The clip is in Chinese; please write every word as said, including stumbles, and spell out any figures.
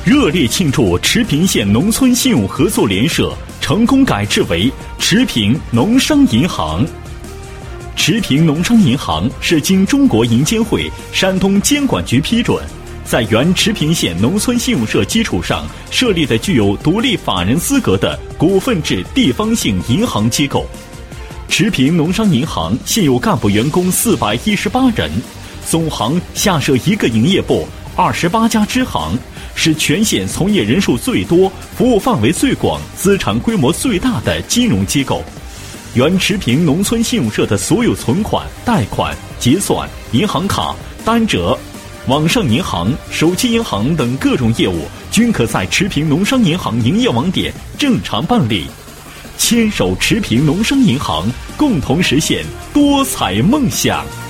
热烈庆祝持平县农村信用合作联社成功改制为持平农商银行。持平农商银行是经中国银监会、山东监管局批准，在原持平县农村信用社基础上设立的具有独立法人资格的股份制地方性银行机构。持平农商银行现有干部员工四百一十八人，总行下设一个营业部，二十八家支行，是全县从业人数最多、服务范围最广、资产规模最大的金融机构。原持平农村信用社的所有存款、贷款、结算、银行卡、单折、网上银行、手机银行等各种业务，均可在持平农商银行营业网点正常办理。牵手持平农商银行，共同实现多彩梦想。